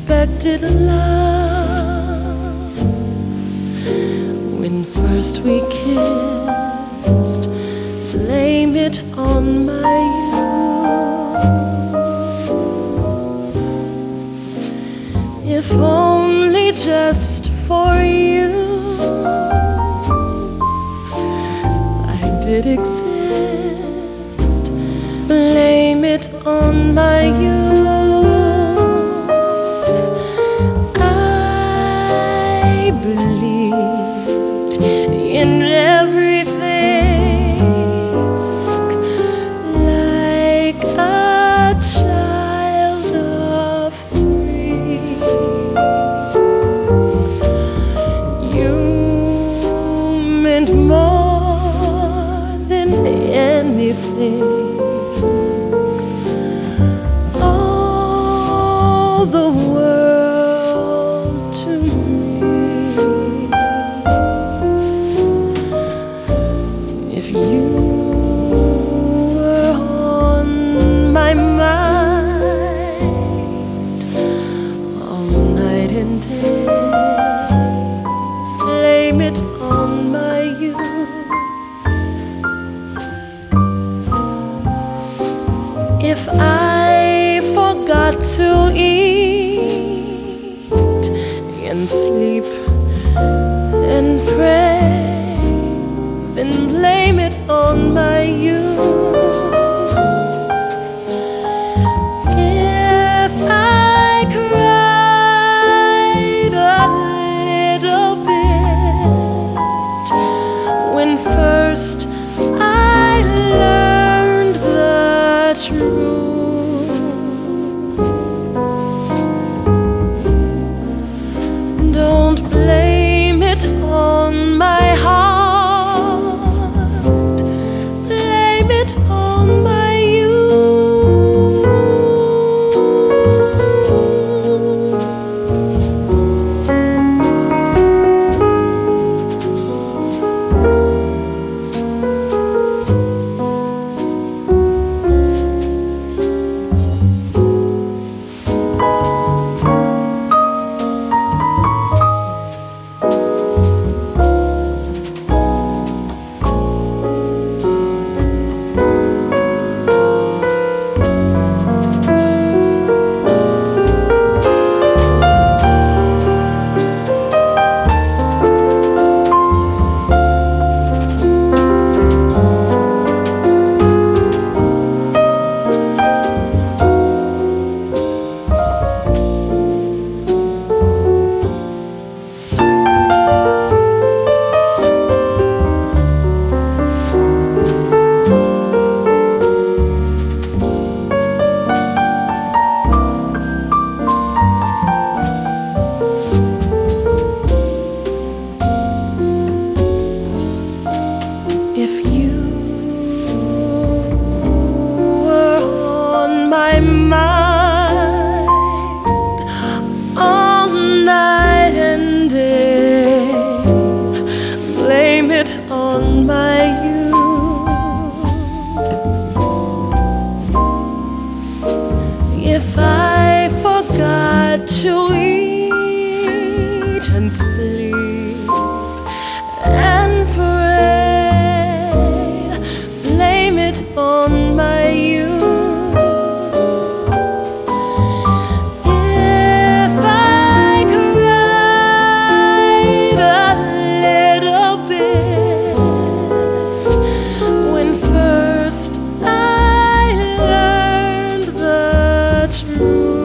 unexpected love. When first we kissed, blame it on my youth. If only just for you I did exist, blame it on my youth. I believed in everything like a child of 3. You meant more than anything. All the world to me. If you were on my mind all night and day, blame it on my youth. If I forgot to eat and sleep and pray, then blame it on my youth. If I cried a little bit when first I learned the truth, don't blame it on my heart, blame it on my youth. If you were on my mind all night and day, blame it on my youth. If I forgot to eat and sleep and pray, blame it on my youth. If I cried a little bit when first I learned the truth,